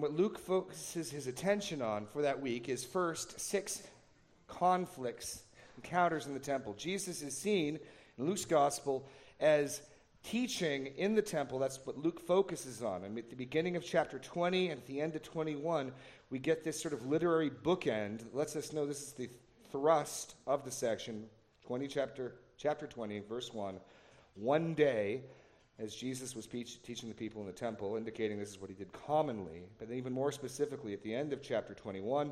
what Luke focuses his attention on for that week is first 6 encounters in the temple. Jesus is seen in Luke's gospel as teaching in the temple. That's what Luke focuses on. And at the beginning of chapter 20 and at the end of 21, we get this sort of literary bookend that lets us know this is the thrust of the section, chapter 20, verse 1. One day, as Jesus was teaching the people in the temple, indicating this is what he did commonly, but even more specifically at the end of chapter 21,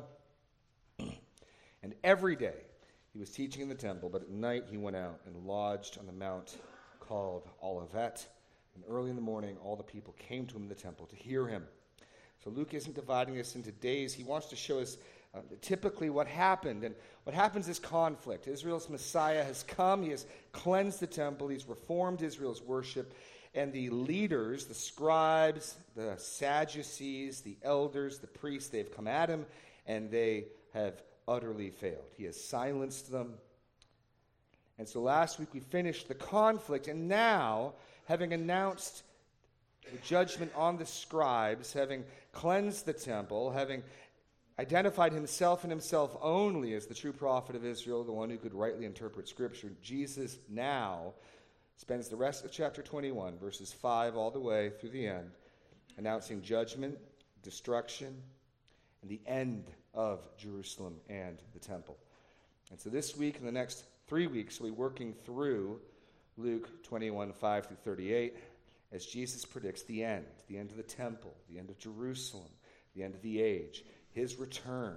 and every day he was teaching in the temple, but at night he went out and lodged on the mount called Olivet. And early in the morning, all the people came to him in the temple to hear him. So Luke isn't dividing this into days. He wants to show us typically what happened. And what happens is conflict. Israel's Messiah has come. He has cleansed the temple. He's reformed Israel's worship. And the leaders, the scribes, the Sadducees, the elders, the priests, they've come at him, and they have utterly failed. He has silenced them. And so last week we finished the conflict, and now, having announced the judgment on the scribes, having cleansed the temple, having identified himself and himself only as the true prophet of Israel, the one who could rightly interpret Scripture, Jesus now spends the rest of chapter 21, verses 5 all the way through the end, announcing judgment, destruction, and the end of Jerusalem and the temple. And so this week and the next 3 weeks, we'll be working through Luke 21, 5 through 38, as Jesus predicts the end of the temple, the end of Jerusalem, the end of the age, his return.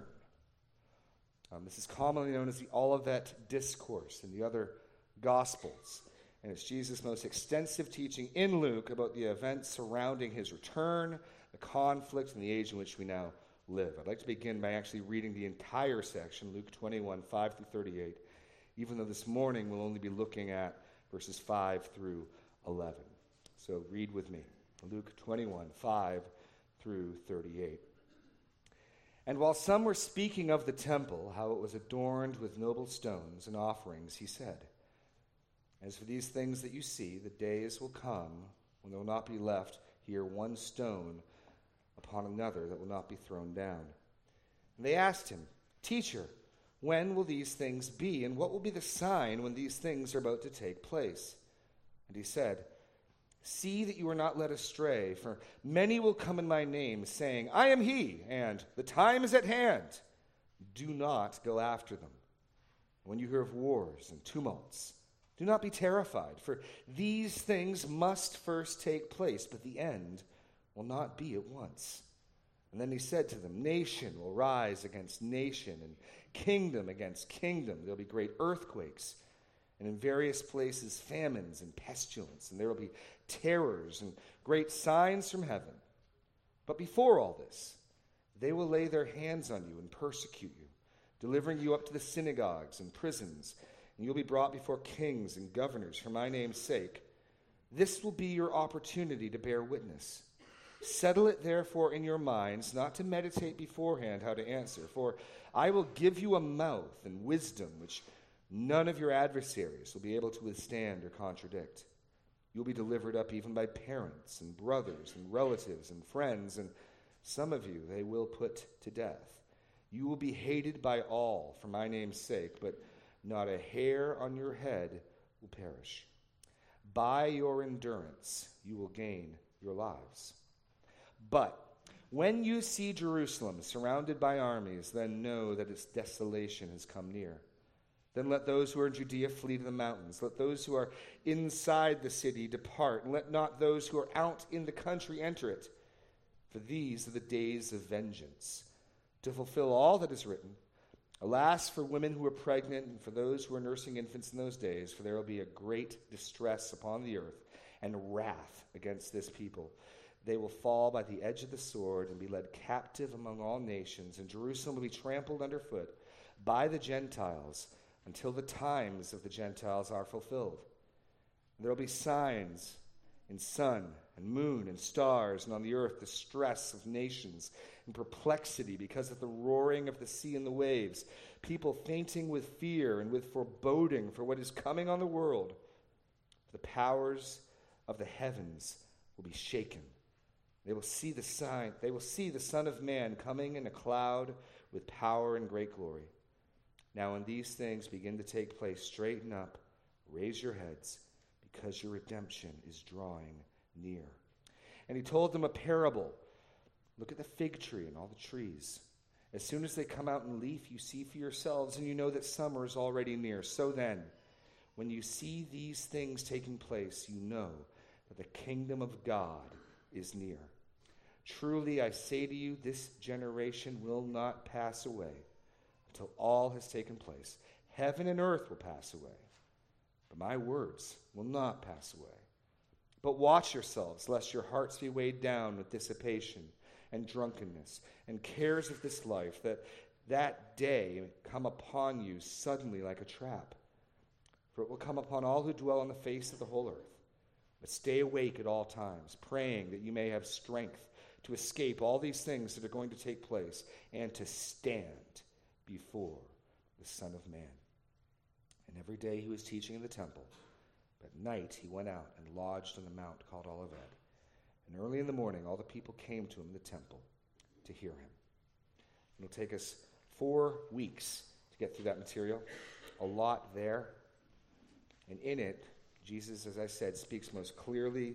This is commonly known as the Olivet Discourse in the other Gospels. And it's Jesus' most extensive teaching in Luke about the events surrounding his return, the conflict, and the age in which we now live. I'd like to begin by actually reading the entire section, Luke 21, 5 through 38, even though this morning we'll only be looking at verses 5 through 11. So read with me, Luke 21, 5 through 38. And while some were speaking of the temple, how it was adorned with noble stones and offerings, he said, "As for these things that you see, the days will come when there will not be left here one stone upon another that will not be thrown down." And they asked him, "Teacher, when will these things be, and what will be the sign when these things are about to take place?" And he said, "See that you are not led astray, for many will come in my name, saying, 'I am he,' and 'the time is at hand.' Do not go after them. When you hear of wars and tumults, do not be terrified, for these things must first take place, but the end will not be at once." And then he said to them, "Nation will rise against nation, and kingdom against kingdom. There will be great earthquakes, and in various places famines and pestilence, and there will be terrors and great signs from heaven. But before all this, they will lay their hands on you and persecute you, delivering you up to the synagogues and prisons, and you'll be brought before kings and governors for my name's sake. This will be your opportunity to bear witness. Settle it therefore in your minds not to meditate beforehand how to answer, for I will give you a mouth and wisdom which none of your adversaries will be able to withstand or contradict. You'll be delivered up even by parents and brothers and relatives and friends, and some of you they will put to death. You will be hated by all for my name's sake, but not a hair on your head will perish. By your endurance you will gain your lives. But when you see Jerusalem surrounded by armies, then know that its desolation has come near. Then let those who are in Judea flee to the mountains. Let those who are inside the city depart, and let not those who are out in the country enter it. For these are the days of vengeance, to fulfill all that is written. Alas, for women who are pregnant and for those who are nursing infants in those days, for there will be a great distress upon the earth and wrath against this people. They will fall by the edge of the sword and be led captive among all nations, and Jerusalem will be trampled underfoot by the Gentiles until the times of the Gentiles are fulfilled. There will be signs in sun and moon and stars, and on the earth distress of nations and perplexity because of the roaring of the sea and the waves, people fainting with fear and with foreboding for what is coming on the world. The powers of the heavens will be shaken. They will see the sign. They will see the Son of Man coming in a cloud with power and great glory. Now when these things begin to take place, straighten up, raise your heads, because your redemption is drawing near. And he told them a parable. Look at the fig tree and all the trees. As soon as they come out in leaf, you see for yourselves, and you know that summer is already near. So then, when you see these things taking place, you know that the kingdom of God is near. Truly, I say to you, this generation will not pass away until all has taken place. Heaven and earth will pass away, but my words will not pass away. But watch yourselves, lest your hearts be weighed down with dissipation and drunkenness and cares of this life, that day come upon you suddenly like a trap. For it will come upon all who dwell on the face of the whole earth. But stay awake at all times, praying that you may have strength to escape all these things that are going to take place and to stand before the Son of Man. And every day he was teaching in the temple. But at night he went out and lodged on the mount called Olivet. And early in the morning all the people came to him in the temple to hear him. It'll take us 4 weeks to get through that material. A lot there. And in it, Jesus, as I said, speaks most clearly,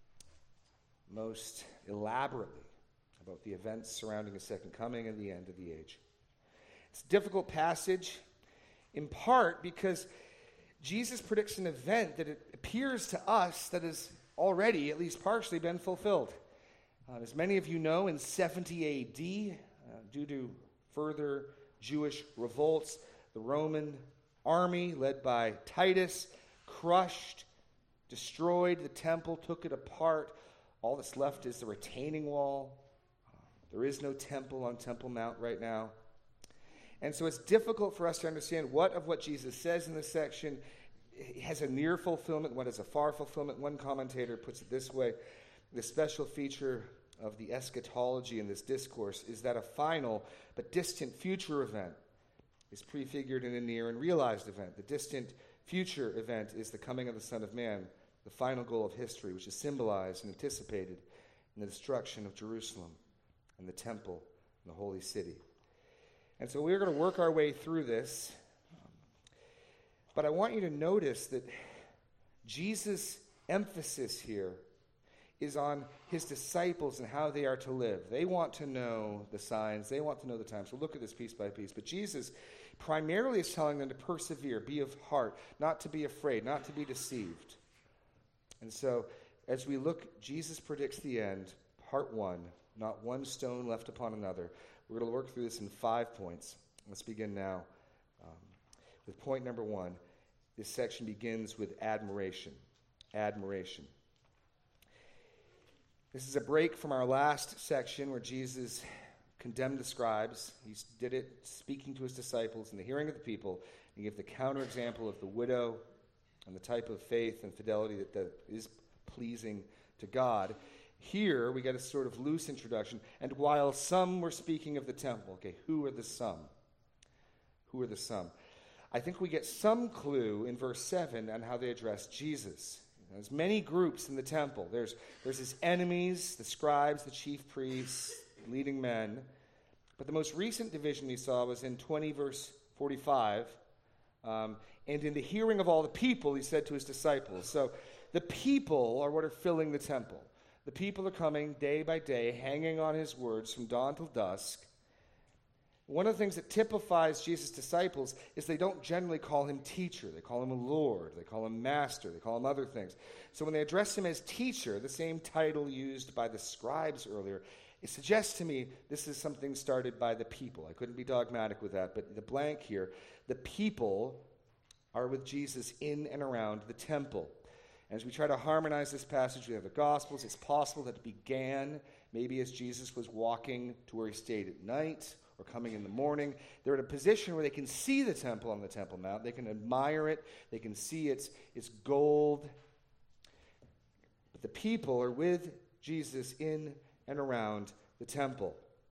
most elaborately about the events surrounding his second coming and the end of the age. It's a difficult passage, in part because Jesus predicts an event that it appears to us that has already, at least partially, been fulfilled. As many of you know, in 70 A.D., due to further Jewish revolts, the Roman army, led by Titus, crushed, destroyed the temple, took it apart. All that's left is the retaining wall. There is no temple on Temple Mount right now. And so it's difficult for us to understand what of what Jesus says in this section has a near fulfillment, what is a far fulfillment. One commentator puts it this way: the special feature of the eschatology in this discourse is that a final but distant future event is prefigured in a near and realized event. The distant future event is the coming of the Son of Man, the final goal of history, which is symbolized and anticipated in the destruction of Jerusalem and the temple and the holy city. And so we're going to work our way through this. But I want you to notice that Jesus' emphasis here is on his disciples and how they are to live. They want to know the signs. They want to know the times. We'll look at this piece by piece. But Jesus primarily is telling them to persevere, be of heart, not to be afraid, not to be deceived. And so as we look, Jesus predicts the end, part 1, not one stone left upon another. We're going to work through this in 5 points. Let's begin now with point number 1. This section begins with admiration. Admiration. This is a break from our last section where Jesus condemned the scribes. He did it speaking to his disciples in the hearing of the people. He gave the counterexample of the widow and the type of faith and fidelity that is pleasing to God. Here we get a sort of loose introduction. And while some were speaking of the temple, okay, who are the some? Who are the some? I think we get some clue in verse 7 on how they address Jesus. There's many groups in the temple. There's his enemies, the scribes, the chief priests, leading men. But the most recent division we saw was in 20 verse 45. And in the hearing of all the people, he said to his disciples. So the people are what are filling the temple. The people are coming day by day, hanging on his words from dawn till dusk. One of the things that typifies Jesus' disciples is they don't generally call him teacher. They call him a Lord. They call him master. They call him other things. So when they address him as teacher, the same title used by the scribes earlier, it suggests to me this is something started by the people. I couldn't be dogmatic with that, but the blank here, the people are with Jesus in and around the temple. As we try to harmonize this passage, we have the Gospels. It's possible that it began maybe as Jesus was walking to where he stayed at night or coming in the morning. They're in a position where they can see the temple on the Temple Mount. They can admire it. They can see its gold. But the people are with Jesus in and around the temple.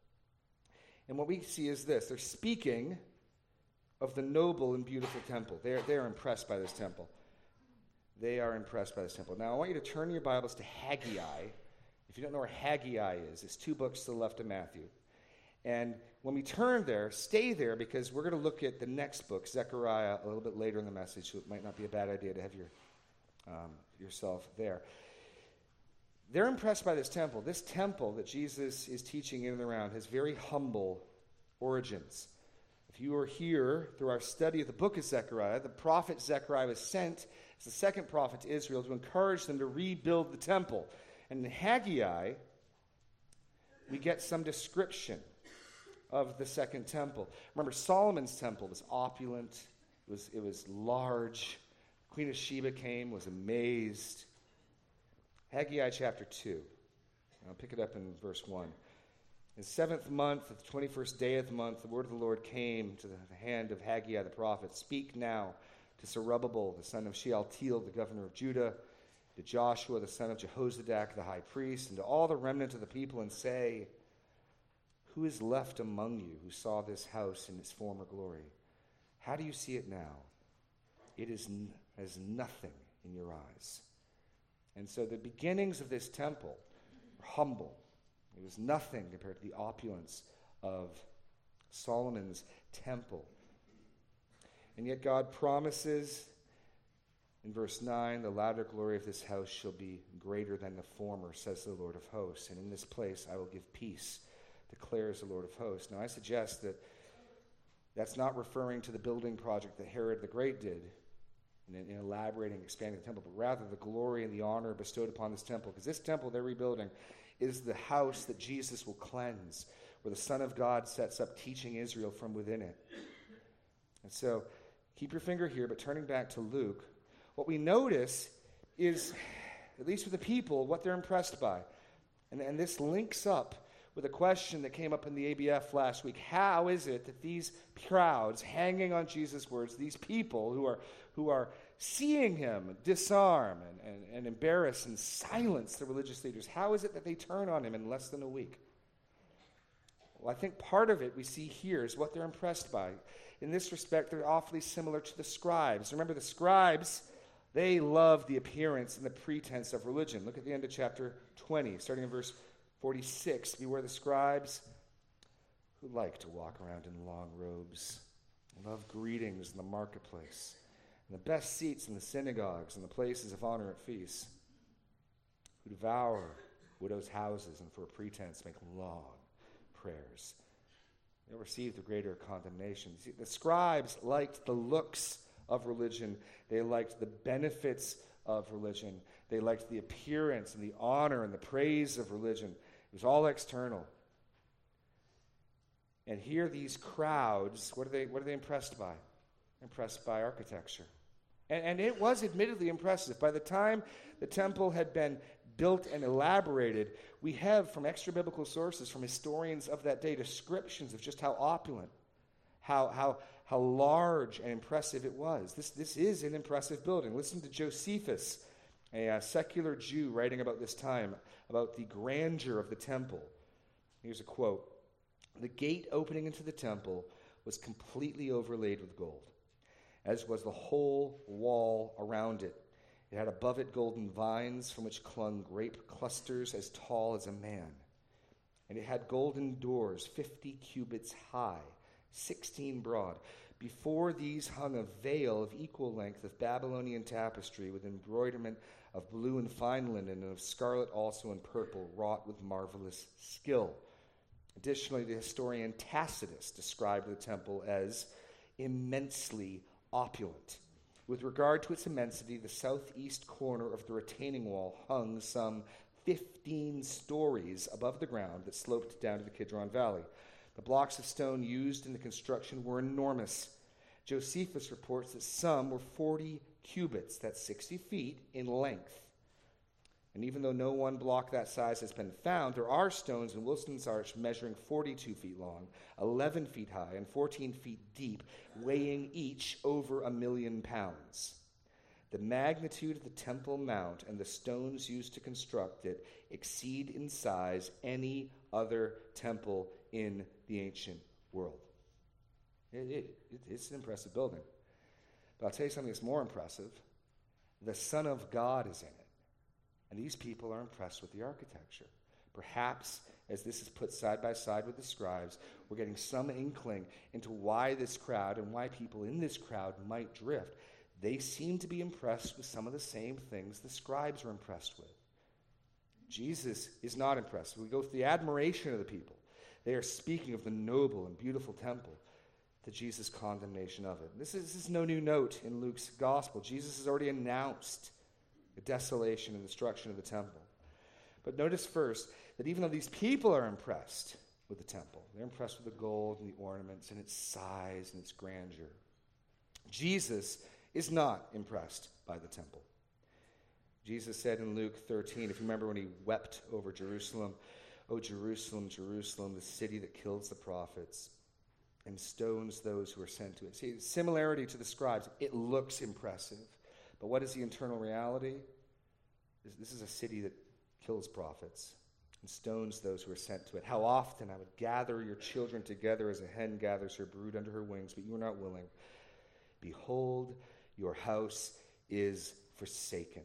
And what we see is this. They're speaking of the noble and beautiful temple. They're impressed by this temple. They are impressed by this temple. Now, I want you to turn your Bibles to Haggai. If you don't know where Haggai is, it's 2 books to the left of Matthew. And when we turn there, stay there, because we're going to look at the next book, Zechariah, a little bit later in the message, so it might not be a bad idea to have yourself there. They're impressed by this temple. This temple that Jesus is teaching in and around has very humble origins. If you were here through our study of the book of Zechariah, the prophet Zechariah was sent as the second prophet to Israel to encourage them to rebuild the temple. And in Haggai, we get some description of the second temple. Remember, Solomon's temple was opulent. It was large. Queen of Sheba came, was amazed. Haggai chapter 2. I'll pick it up in verse 1. In the 7th month, of the 21st day of the month, the word of the Lord came to the hand of Haggai the prophet. Speak now to Zerubbabel, the son of Shealtiel, the governor of Judah, to Joshua, the son of Jehozadak, the high priest, and to all the remnant of the people, and say, who is left among you who saw this house in its former glory? How do you see it now? It is as nothing in your eyes. And so the beginnings of this temple were humble. It was nothing compared to the opulence of Solomon's temple. And yet God promises in verse 9, the latter glory of this house shall be greater than the former, says the Lord of hosts. And in this place I will give peace, declares the Lord of hosts. Now I suggest that that's not referring to the building project that Herod the Great did in elaborating, expanding the temple, but rather the glory and the honor bestowed upon this temple. Because this temple they're rebuilding is the house that Jesus will cleanse, where the Son of God sets up teaching Israel from within it. And so, keep your finger here, but turning back to Luke, what we notice is, at least with the people, what they're impressed by. And this links up with a question that came up in the ABF last week. How is it that these crowds hanging on Jesus' words, these people who are seeing him disarm and embarrass and silence the religious leaders, how is it that they turn on him in less than a week? Well, I think part of it we see here is what they're impressed by. In this respect, they're awfully similar to the scribes. Remember, the scribes, they love the appearance and the pretense of religion. Look at the end of chapter 20, starting in verse 46. Beware the scribes who like to walk around in long robes, love greetings in the marketplace, and the best seats in the synagogues and the places of honor at feasts, who devour widows' houses and for a pretense make long prayers. They'll receive the greater condemnation. See, the scribes liked the looks of religion. They liked the benefits of religion. They liked the appearance and the honor and the praise of religion. It was all external. And here these crowds, what are they impressed by? Impressed by architecture. And it was admittedly impressive. By the time the temple had been built and elaborated, we have from extra-biblical sources, from historians of that day, descriptions of just how opulent, how large and impressive it was. This is an impressive building. Listen to Josephus, a secular Jew writing about this time, about the grandeur of the temple. Here's a quote. The gate opening into the temple was completely overlaid with gold, as was the whole wall around it. It had above it golden vines from which clung grape clusters as tall as a man. And it had golden doors 50 cubits high, 16 broad. Before these hung a veil of equal length of Babylonian tapestry with embroiderment of blue and fine linen and of scarlet also and purple, wrought with marvelous skill. Additionally, the historian Tacitus described the temple as immensely opulent. With regard to its immensity, the southeast corner of the retaining wall hung some 15 stories above the ground that sloped down to the Kidron Valley. The blocks of stone used in the construction were enormous. Josephus reports that some were 40 cubits, that's 60 feet, in length. And even though no one block that size has been found, there are stones in Wilson's Arch measuring 42 feet long, 11 feet high, and 14 feet deep, weighing each over 1,000,000 pounds. The magnitude of the Temple Mount and the stones used to construct it exceed in size any other temple in the ancient world. It's an impressive building. But I'll tell you something that's more impressive. The Son of God is in it. And these people are impressed with the architecture. Perhaps as this is put side by side with the scribes, we're getting some inkling into why this crowd and why people in this crowd might drift. They seem to be impressed with some of the same things the scribes were impressed with. Jesus is not impressed. We go through the admiration of the people. They are speaking of the noble and beautiful temple, to Jesus' condemnation of it. This is no new note in Luke's gospel. Jesus has already announced the desolation and destruction of the temple. But notice first that even though these people are impressed with the temple, they're impressed with the gold and the ornaments and its size and its grandeur, Jesus is not impressed by the temple. Jesus said in Luke 13, if you remember when he wept over Jerusalem, "O Jerusalem, Jerusalem, the city that kills the prophets and stones those who are sent to it." See, similarity to the scribes, it looks impressive. But what is the internal reality? This is a city that kills prophets and stones those who are sent to it. How often I would gather your children together as a hen gathers her brood under her wings, but you are not willing. Behold, your house is forsaken.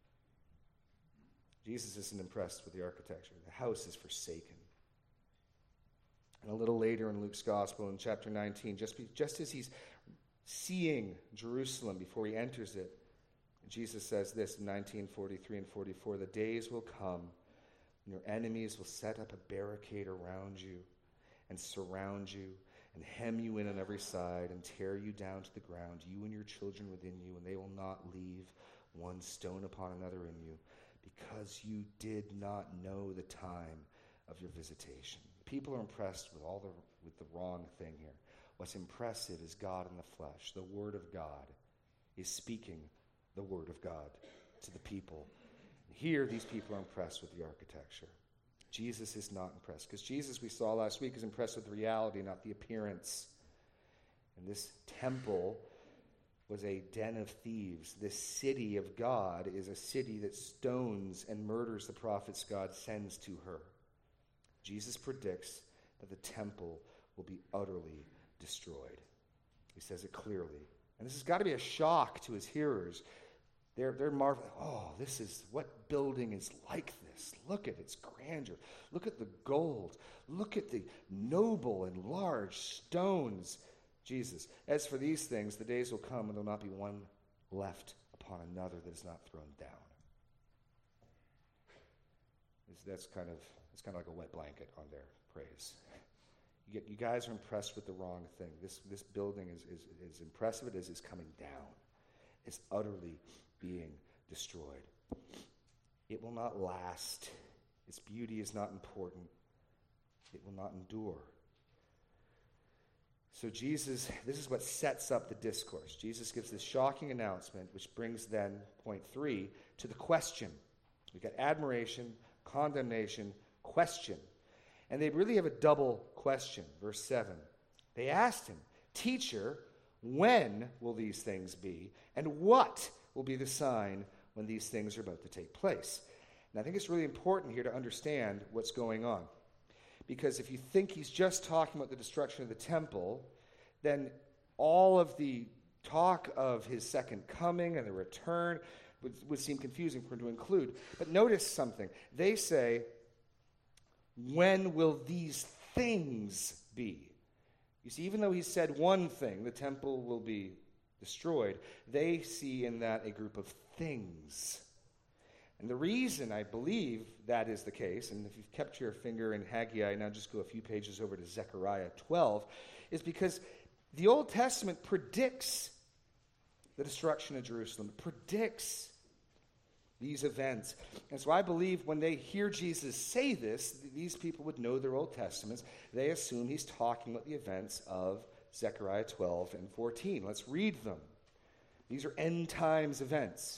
Jesus isn't impressed with the architecture. The house is forsaken. And a little later in Luke's gospel, in chapter 19, just as he's seeing Jerusalem before he enters it, Jesus says this in 19:43 and 44, "The days will come when your enemies will set up a barricade around you and surround you and hem you in on every side and tear you down to the ground, you and your children within you, and they will not leave one stone upon another in you, because you did not know the time of your visitation." People are impressed with the wrong thing here. What's impressive is God in the flesh. The Word of God is speaking the Word of God to the people. Here, these people are impressed with the architecture. Jesus is not impressed, because Jesus, we saw last week, is impressed with the reality, not the appearance. And this temple was a den of thieves. This city of God is a city that stones and murders the prophets God sends to her. Jesus predicts that the temple will be utterly destroyed. He says it clearly. And this has got to be a shock to his hearers. They're marveling, what building is like this? Look at its grandeur. Look at the gold. Look at the noble and large stones. Jesus, as for these things, the days will come when there will not be one left upon another that is not thrown down. It's kind of like a wet blanket on their praise. You guys are impressed with the wrong thing. This building is impressive as it's coming down. It's utterly being destroyed. It will not last. Its beauty is not important. It will not endure. So Jesus, this is what sets up the discourse. Jesus gives this shocking announcement, which brings then, point 3, to the question. We've got admiration, condemnation, question. And they really have a double question. Verse 7. They asked him, "Teacher, when will these things be? And what will be the sign when these things are about to take place?" And I think it's really important here to understand what's going on. Because if you think he's just talking about the destruction of the temple, then all of the talk of his second coming and the return would seem confusing for him to include. But notice something. They say, "When will these things be?" You see, even though he said one thing, the temple will be destroyed, they see in that a group of things. And the reason I believe that is the case, and if you've kept your finger in Haggai, now just go a few pages over to Zechariah 12, is because the Old Testament predicts the destruction of Jerusalem. It predicts these events. And so I believe when they hear Jesus say this, these people would know their Old Testaments. They assume he's talking about the events of Zechariah 12 and 14. Let's read them. These are end times events.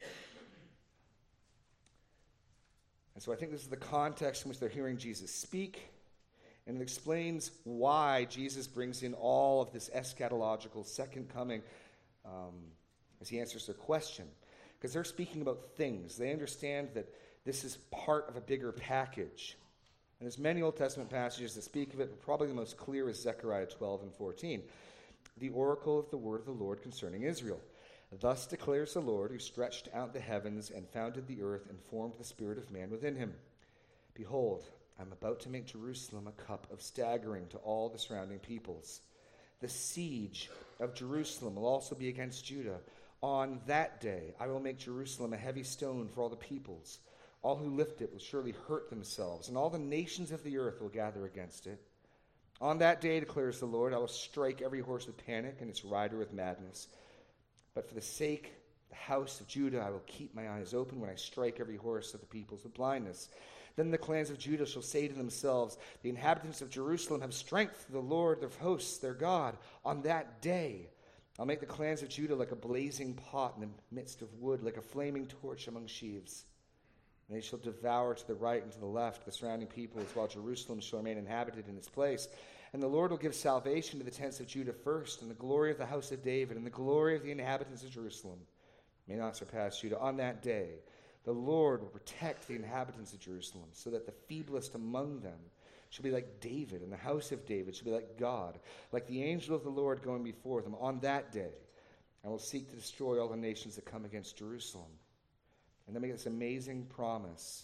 And so I think this is the context in which they're hearing Jesus speak, and it explains why Jesus brings in all of this eschatological second coming as he answers their question. Because they're speaking about things. They understand that this is part of a bigger package. And there's many Old Testament passages that speak of it, but probably the most clear is Zechariah 12 and 14. "The oracle of the word of the Lord concerning Israel. Thus declares the Lord, who stretched out the heavens and founded the earth and formed the spirit of man within him. Behold, I'm about to make Jerusalem a cup of staggering to all the surrounding peoples. The siege of Jerusalem will also be against Judah. On that day, I will make Jerusalem a heavy stone for all the peoples. All who lift it will surely hurt themselves, and all the nations of the earth will gather against it. On that day, declares the Lord, I will strike every horse with panic and its rider with madness. But for the sake of the house of Judah, I will keep my eyes open when I strike every horse of the peoples with blindness. Then the clans of Judah shall say to themselves, the inhabitants of Jerusalem have strength through the Lord of hosts, their God. On that day, I'll make the clans of Judah like a blazing pot in the midst of wood, like a flaming torch among sheaves. And they shall devour to the right and to the left the surrounding peoples, while Jerusalem shall remain inhabited in its place. And the Lord will give salvation to the tents of Judah first, and the glory of the house of David, and the glory of the inhabitants of Jerusalem may not surpass Judah. On that day, the Lord will protect the inhabitants of Jerusalem, so that the feeblest among them shall be like David, and the house of David shall be like God, like the angel of the Lord going before them. On that day, I will seek to destroy all the nations that come against Jerusalem. And then we get this amazing promise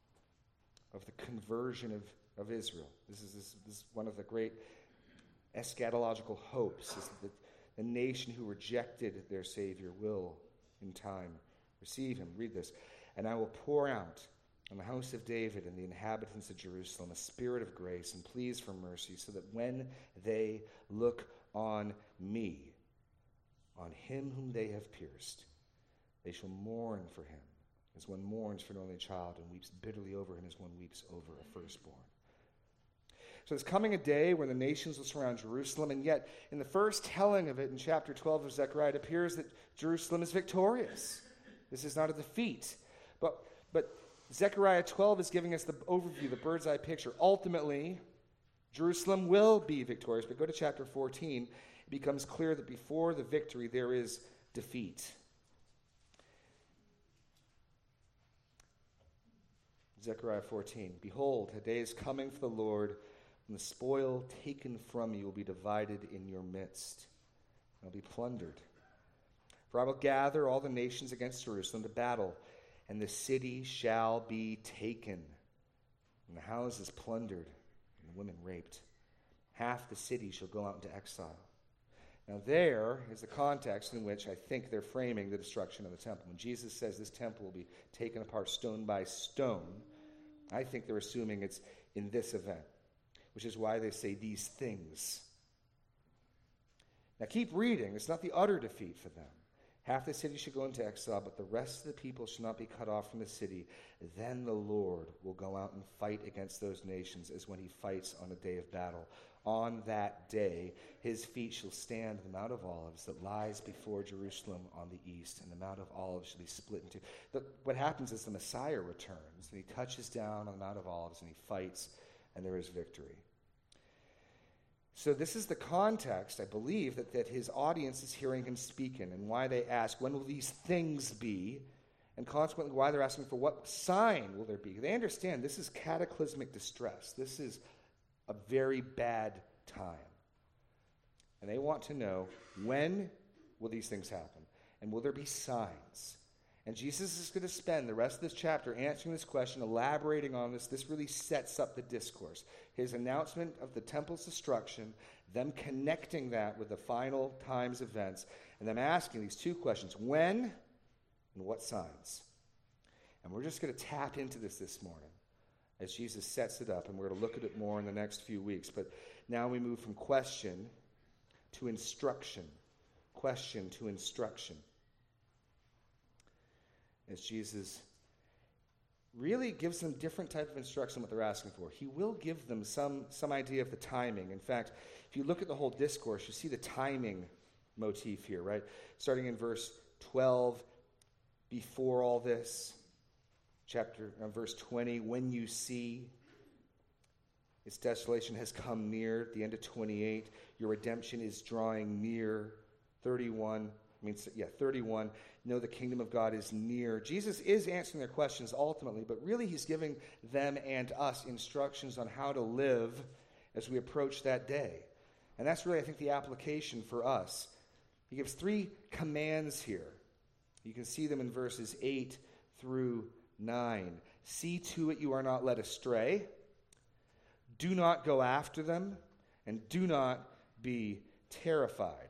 of the conversion of Israel. This is one of the great eschatological hopes, is that the nation who rejected their Savior will, in time, receive him. Read this. And I will pour out on the house of David and the inhabitants of Jerusalem a spirit of grace and pleas for mercy, so that when they look on me, on him whom they have pierced, they shall mourn for him, as one mourns for an only child and weeps bitterly over him as one weeps over a firstborn. So there's coming a day where the nations will surround Jerusalem, and yet in the first telling of it in chapter 12 of Zechariah, it appears that Jerusalem is victorious. This is not a defeat. But Zechariah 12 is giving us the overview, the bird's eye picture. Ultimately, Jerusalem will be victorious. But go to chapter 14. It becomes clear that before the victory, there is defeat. Zechariah 14. Behold, a day is coming for the Lord, when the spoil taken from you will be divided in your midst. It will be plundered. For I will gather all the nations against Jerusalem to battle, and the city shall be taken, and the houses plundered, and the women raped. Half the city shall go out into exile. Now there is the context in which I think they're framing the destruction of the temple. When Jesus says this temple will be taken apart stone by stone, I think they're assuming it's in this event, which is why they say these things. Now keep reading. It's not the utter defeat for them. Half the city shall go into exile, but the rest of the people shall not be cut off from the city. Then the Lord will go out and fight against those nations as when he fights on a day of battle. On that day, his feet shall stand on the Mount of Olives that lies before Jerusalem on the east, and the Mount of Olives shall be split in two. What happens is the Messiah returns, and he touches down on the Mount of Olives, and he fights, and there is victory. So this is the context, I believe, that his audience is hearing him speaking, and why they ask, when will these things be? And consequently, why they're asking for what sign will there be? They understand this is cataclysmic distress. This is a very bad time. And they want to know, when will these things happen? And will there be signs? And Jesus is going to spend the rest of this chapter answering this question, elaborating on this. This really sets up the discourse. His announcement of the temple's destruction, them connecting that with the final times events, and them asking these two questions: when and what signs? And we're just going to tap into this morning as Jesus sets it up, and we're going to look at it more in the next few weeks. But now we move from question to instruction. Question to instruction. As Jesus really gives them different type of instruction what they're asking for. He will give them some idea of the timing. In fact, if you look at the whole discourse, you see the timing motif here, right? Starting in verse 12, before all this, verse 20, when you see its desolation has come near, at the end of 28, your redemption is drawing near, 31, know the kingdom of God is near. Jesus is answering their questions ultimately, but really he's giving them and us instructions on how to live as we approach that day. And that's really, I think, the application for us. He gives 3 commands here. You can see them in verses 8 through 9. See to it you are not led astray. Do not go after them, and do not be terrified.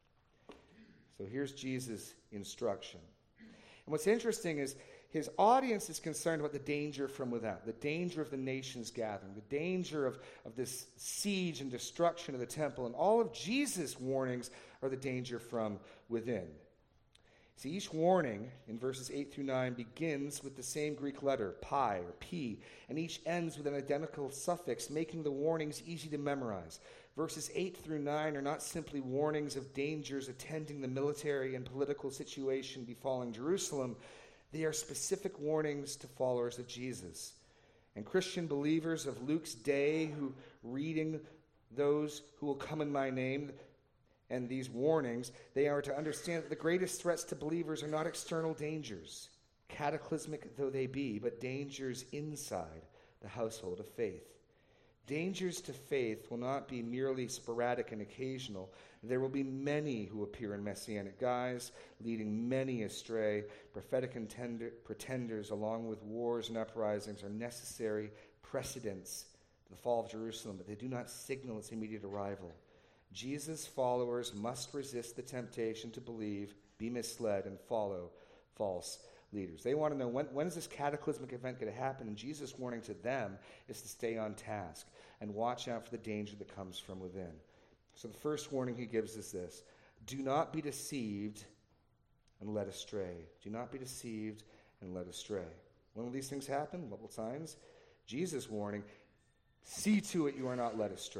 So here's Jesus' instruction. And what's interesting is his audience is concerned about the danger from without, the danger of the nations gathering, the danger of this siege and destruction of the temple. And all of Jesus' warnings are the danger from within. See, each warning in verses 8 through 9 begins with the same Greek letter, pi or p, and each ends with an identical suffix, making the warnings easy to memorize. Verses 8 through 9 are not simply warnings of dangers attending the military and political situation befalling Jerusalem. They are specific warnings to followers of Jesus. And Christian believers of Luke's day who reading those who will come in my name and these warnings, they are to understand that the greatest threats to believers are not external dangers, cataclysmic though they be, but dangers inside the household of faith. Dangers to faith will not be merely sporadic and occasional. There will be many who appear in messianic guise, leading many astray. Prophetic pretenders, along with wars and uprisings, are necessary precedents to the fall of Jerusalem, but they do not signal its immediate arrival. Jesus' followers must resist the temptation to believe, be misled, and follow false leaders. They want to know, when is this cataclysmic event going to happen? And Jesus' warning to them is to stay on task and watch out for the danger that comes from within. So the first warning he gives is this: do not be deceived and led astray. Do not be deceived and led astray. When will these things happen? What will signs? Jesus' warning, see to it you are not led astray.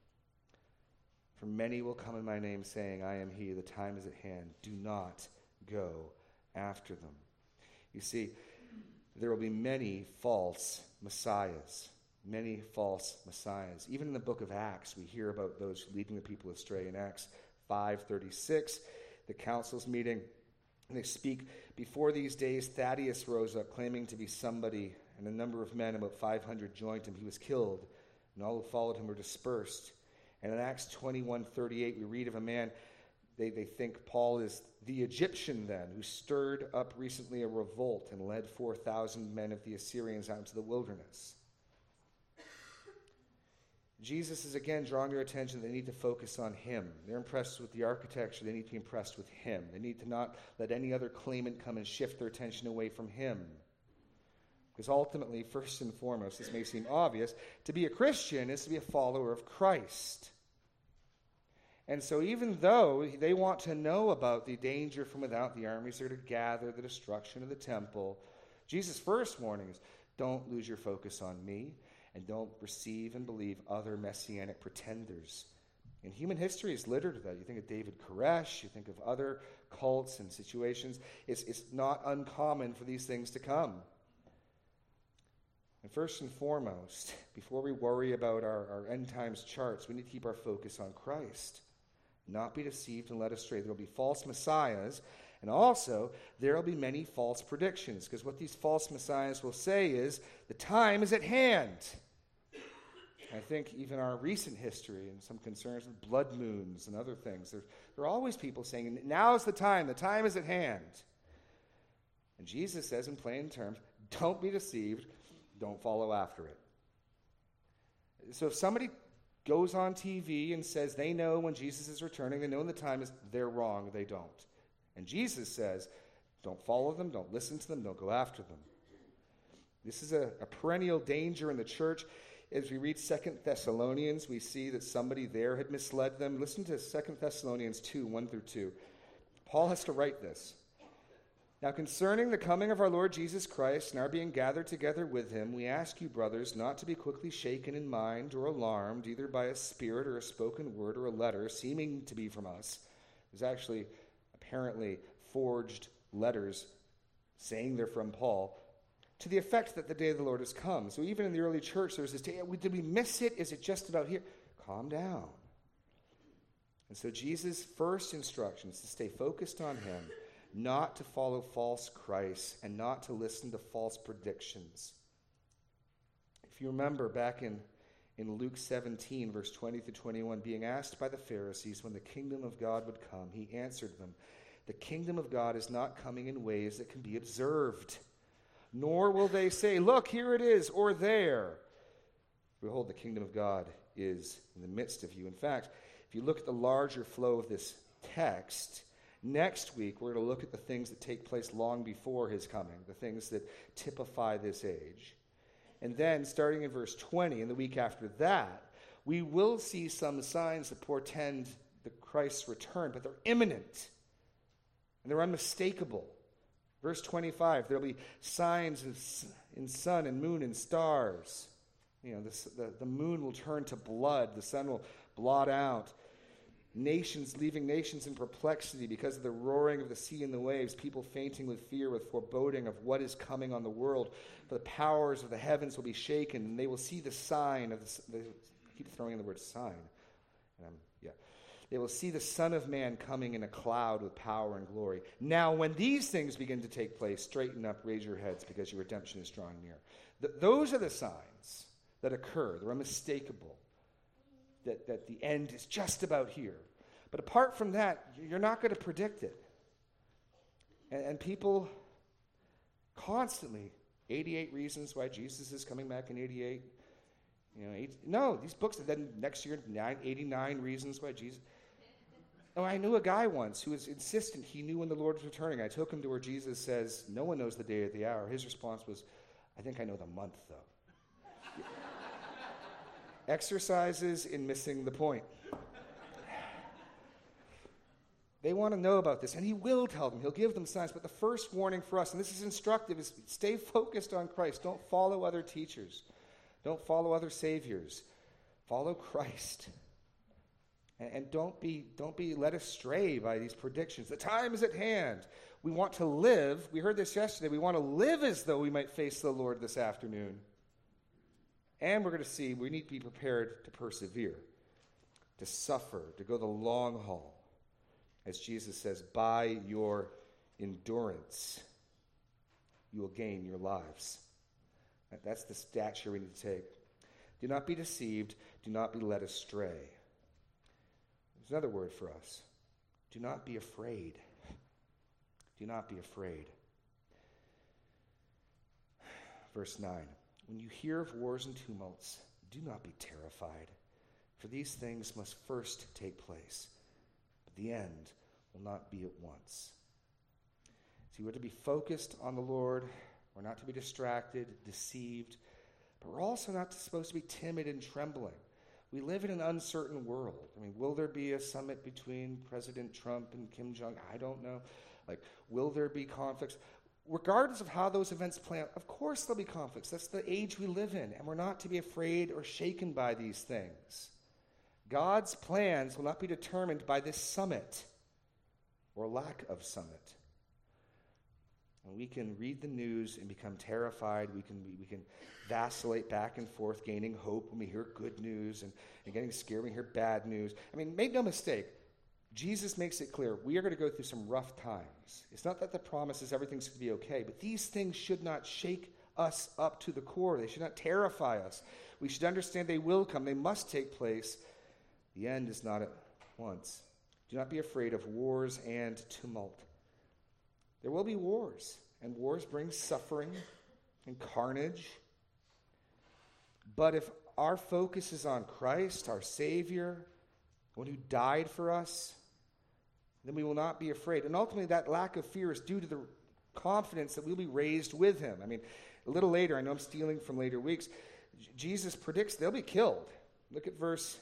For many will come in my name, saying, I am he, the time is at hand. Do not go after them. You see, there will be many false messiahs. Many false messiahs. Even in the book of Acts, we hear about those leading the people astray. In Acts 5:36, the council's meeting, and they speak, before these days, Thaddeus rose up, claiming to be somebody, and a number of men, about 500, joined him. He was killed, and all who followed him were dispersed. And in Acts 21:38, we read of a man, they think Paul is the Egyptian then, who stirred up recently a revolt and led 4,000 men of the Assyrians out into the wilderness. Jesus is again drawing their attention. They need to focus on him. They're impressed with the architecture. They need to be impressed with him. They need to not let any other claimant come and shift their attention away from him. Because ultimately, first and foremost, this may seem obvious, to be a Christian is to be a follower of Christ. And so even though they want to know about the danger from without, the armies are to gather, the destruction of the temple, Jesus' first warning is, don't lose your focus on me, and don't receive and believe other messianic pretenders. And human history is littered with that. You think of David Koresh, you think of other cults and situations. It's not uncommon for these things to come. And first and foremost, before we worry about our end times charts, we need to keep our focus on Christ. Not be deceived and led astray. There will be false messiahs, and also there will be many false predictions, because what these false messiahs will say is, the time is at hand. I think even our recent history and some concerns with blood moons and other things, there are always people saying, now's the time is at hand. And Jesus says in plain terms, don't be deceived, don't follow after it. So if somebody goes on TV and says they know when Jesus is returning, they know when the time is, they're wrong, they don't. And Jesus says, don't follow them, don't listen to them, don't go after them. This is a perennial danger in the church. As we read 2 Thessalonians, we see that somebody there had misled them. Listen to 2 Thessalonians 2, 1 through 2. Paul has to write this. Now concerning the coming of our Lord Jesus Christ and our being gathered together with him, we ask you, brothers, not to be quickly shaken in mind or alarmed, either by a spirit or a spoken word or a letter seeming to be from us. There's actually apparently forged letters saying they're from Paul, to the effect that the day of the Lord has come. So even in the early church, there's this day, did we miss it? Is it just about here? Calm down. And so Jesus' first instruction is to stay focused on him, not to follow false Christ, and not to listen to false predictions. If you remember back in Luke 17, verse 20 through 21, being asked by the Pharisees when the kingdom of God would come, he answered them, the kingdom of God is not coming in ways that can be observed, Nor will they say, look, here it is, or there. Behold, the kingdom of God is in the midst of you. In fact, if you look at the larger flow of this text, next week we're going to look at the things that take place long before his coming, the things that typify this age. And then, starting in verse 20, and the week after that, we will see some signs that portend the Christ's return, but they're imminent, and they're unmistakable. Verse 25, there'll be signs in sun and moon and stars. The moon will turn to blood. The sun will blot out. Nations leaving nations in perplexity because of the roaring of the sea and the waves, people fainting with fear, with foreboding of what is coming on the world. For the powers of the heavens will be shaken, and they will see the sign of the I keep throwing in the word sign. They will see the Son of Man coming in a cloud with power and glory. Now, when these things begin to take place, straighten up, raise your heads, because your redemption is drawing near. Those are the signs that occur. They're unmistakable. That the end is just about here. But apart from that, you're not going to predict it. And people constantly, 88 reasons why Jesus is coming back in 88. No, these books, and then next year, 89 reasons why Jesus. Oh, I knew a guy once who was insistent he knew when the Lord was returning. I took him to where Jesus says, no one knows the day or the hour. His response was, I think I know the month, though. Exercises in missing the point. They want to know about this, and he will tell them. He'll give them signs. But the first warning for us, and this is instructive, is stay focused on Christ. Don't follow other teachers. Don't follow other saviors. Follow Christ. And don't be led astray by these predictions. The time is at hand. We want to live. We heard this yesterday. We want to live as though we might face the Lord this afternoon. And we're going to see we need to be prepared to persevere, to suffer, to go the long haul. As Jesus says, by your endurance, you will gain your lives. That's the stature we need to take. Do not be deceived. Do not be led astray. There's another word for us. Do not be afraid. Do not be afraid. Verse 9. When you hear of wars and tumults, do not be terrified, for these things must first take place, but the end will not be at once. See, we're to be focused on the Lord. We're not to be distracted, deceived, but we're also not supposed to be timid and trembling. We live in an uncertain world. Will there be a summit between President Trump and Kim Jong? I don't know. Will there be conflicts? Regardless of how those events play out, of course there'll be conflicts. That's the age we live in, and we're not to be afraid or shaken by these things. God's plans will not be determined by this summit or lack of summit. And we can read the news and become terrified. We can vacillate back and forth, gaining hope when we hear good news and getting scared when we hear bad news. Make no mistake, Jesus makes it clear we are going to go through some rough times. It's not that the promise is everything's going to be okay, but these things should not shake us up to the core. They should not terrify us. We should understand they will come. They must take place. The end is not at once. Do not be afraid of wars and tumult. There will be wars, and wars bring suffering and carnage. But if our focus is on Christ, our Savior, one who died for us, then we will not be afraid. And ultimately, that lack of fear is due to the confidence that we'll be raised with him. A little later, I know I'm stealing from later weeks, Jesus predicts they'll be killed. Look at verse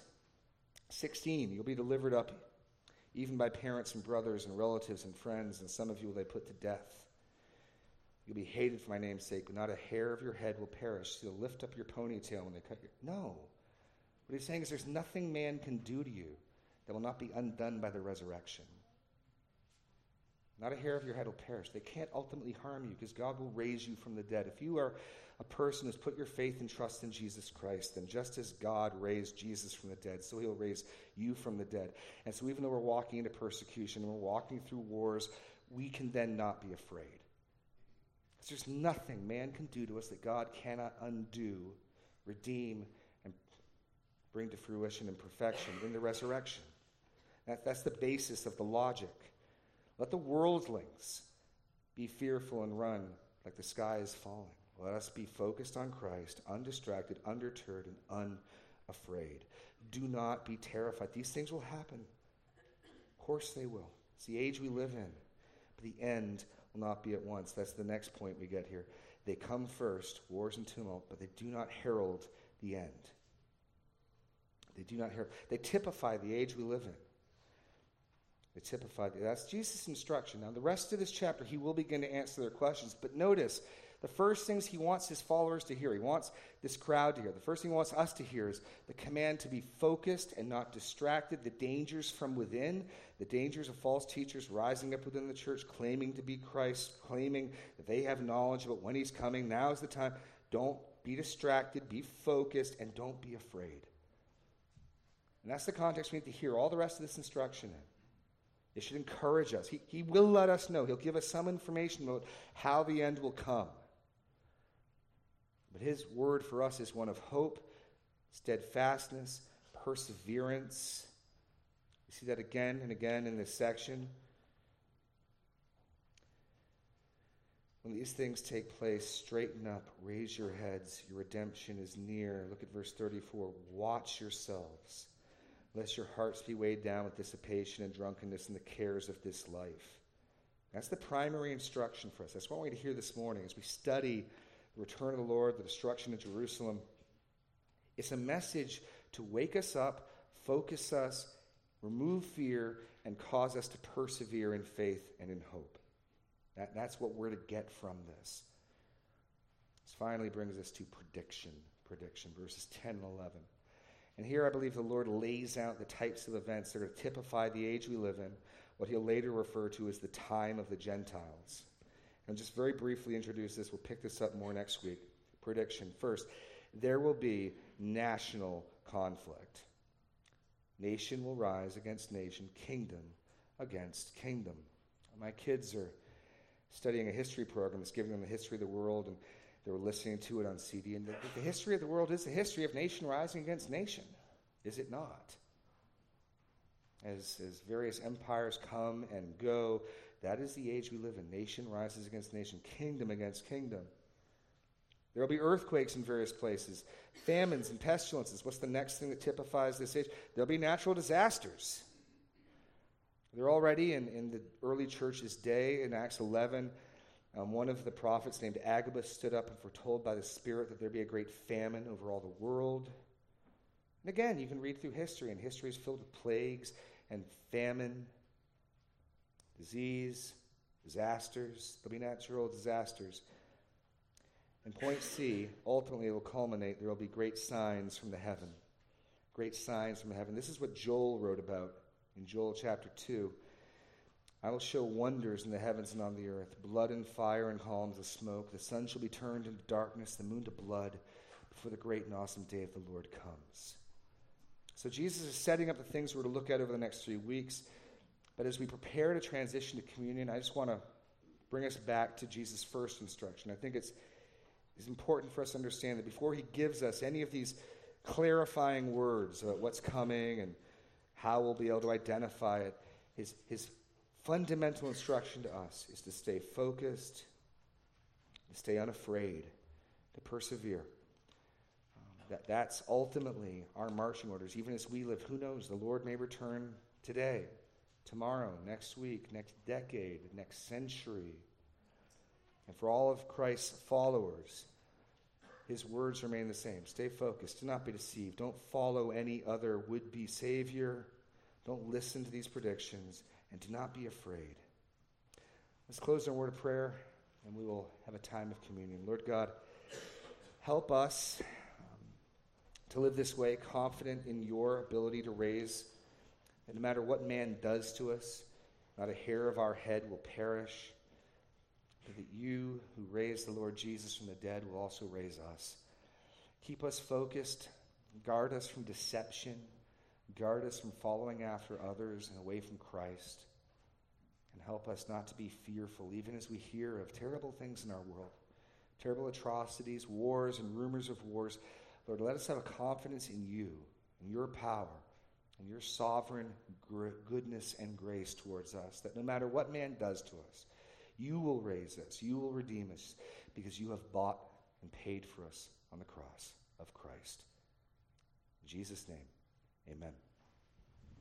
16. You'll be delivered up even by parents and brothers and relatives and friends, and some of you will they put to death. You'll be hated for my name's sake, but not a hair of your head will perish. So you'll lift up your ponytail when they cut your... No. What he's saying is there's nothing man can do to you that will not be undone by the resurrection. Not a hair of your head will perish. They can't ultimately harm you because God will raise you from the dead. If you are a person who's put your faith and trust in Jesus Christ, then just as God raised Jesus from the dead, so he'll raise you from the dead. And so even though we're walking into persecution and we're walking through wars, we can then not be afraid. Because there's nothing man can do to us that God cannot undo, redeem, and bring to fruition and perfection in the resurrection. That's the basis of the logic. Let the worldlings be fearful and run like the sky is falling. Let us be focused on Christ, undistracted, undeterred, and unafraid. Do not be terrified. These things will happen. Of course they will. It's the age we live in. But the end will not be at once. That's the next point we get here. They come first, wars and tumult, but they do not herald the end. They do not herald. They typify the age we live in. They typify. That's Jesus' instruction. Now, the rest of this chapter, he will begin to answer their questions. But notice, the first things he wants his followers to hear, he wants this crowd to hear, the first thing he wants us to hear is the command to be focused and not distracted, the dangers from within, the dangers of false teachers rising up within the church, claiming to be Christ, claiming that they have knowledge about when he's coming. Now is the time. Don't be distracted, be focused, and don't be afraid. And that's the context we need to hear all the rest of this instruction in. It should encourage us. He will let us know. He'll give us some information about how the end will come. But his word for us is one of hope, steadfastness, perseverance. We see that again and again in this section. When these things take place, straighten up, raise your heads. Your redemption is near. Look at verse 34. Watch yourselves, lest your hearts be weighed down with dissipation and drunkenness and the cares of this life. That's the primary instruction for us. That's what we're going to hear this morning as we study the return of the Lord, the destruction of Jerusalem. It's a message to wake us up, focus us, remove fear, and cause us to persevere in faith and in hope. That's what we're to get from this. This finally brings us to prediction, verses 10 and 11. And here I believe the Lord lays out the types of events that are to typify the age we live in, what he'll later refer to as the time of the Gentiles. And just very briefly introduce this. We'll pick this up more next week. Prediction. First, there will be national conflict. Nation will rise against nation, kingdom against kingdom. My kids are studying a history program that's giving them the history of the world, and they were listening to it on CD. And the history of the world is the history of nation rising against nation, is it not? As various empires come and go, that is the age we live in. Nation rises against nation, kingdom against kingdom. There will be earthquakes in various places, famines and pestilences. What's the next thing that typifies this age? There'll be natural disasters. They're already in the early church's day. In Acts 11, one of the prophets named Agabus stood up and foretold by the Spirit that there'd be a great famine over all the world. And again, you can read through history, and history is filled with plagues and famine, disease, disasters. There'll be natural disasters. And point C, ultimately it will culminate. There will be great signs from the heaven. Great signs from heaven. This is what Joel wrote about in Joel chapter 2. I will show wonders in the heavens and on the earth, blood and fire and columns of smoke. The sun shall be turned into darkness, the moon to blood, before the great and awesome day of the Lord comes. So Jesus is setting up the things we're to look at over the next 3 weeks. But as we prepare to transition to communion, I just want to bring us back to Jesus' first instruction. I think it's important for us to understand that before he gives us any of these clarifying words about what's coming and how we'll be able to identify it, his fundamental instruction to us is to stay focused, to stay unafraid, to persevere. That's ultimately our marching orders. Even as we live, who knows, the Lord may return today, tomorrow, next week, next decade, next century. And for all of Christ's followers, his words remain the same. Stay focused. Do not be deceived. Don't follow any other would-be savior. Don't listen to these predictions. And do not be afraid. Let's close our word of prayer, and we will have a time of communion. Lord God, help us to live this way, confident in your ability to raise. And no matter what man does to us, not a hair of our head will perish. But that you, who raised the Lord Jesus from the dead, will also raise us. Keep us focused. Guard us from deception. Guard us from following after others and away from Christ. And help us not to be fearful, even as we hear of terrible things in our world. Terrible atrocities, wars, and rumors of wars. Lord, let us have a confidence in you, in your power, and your sovereign goodness and grace towards us, that no matter what man does to us, You will raise us. You will redeem us because you have bought and paid for us on the cross of Christ. In Jesus' name, amen.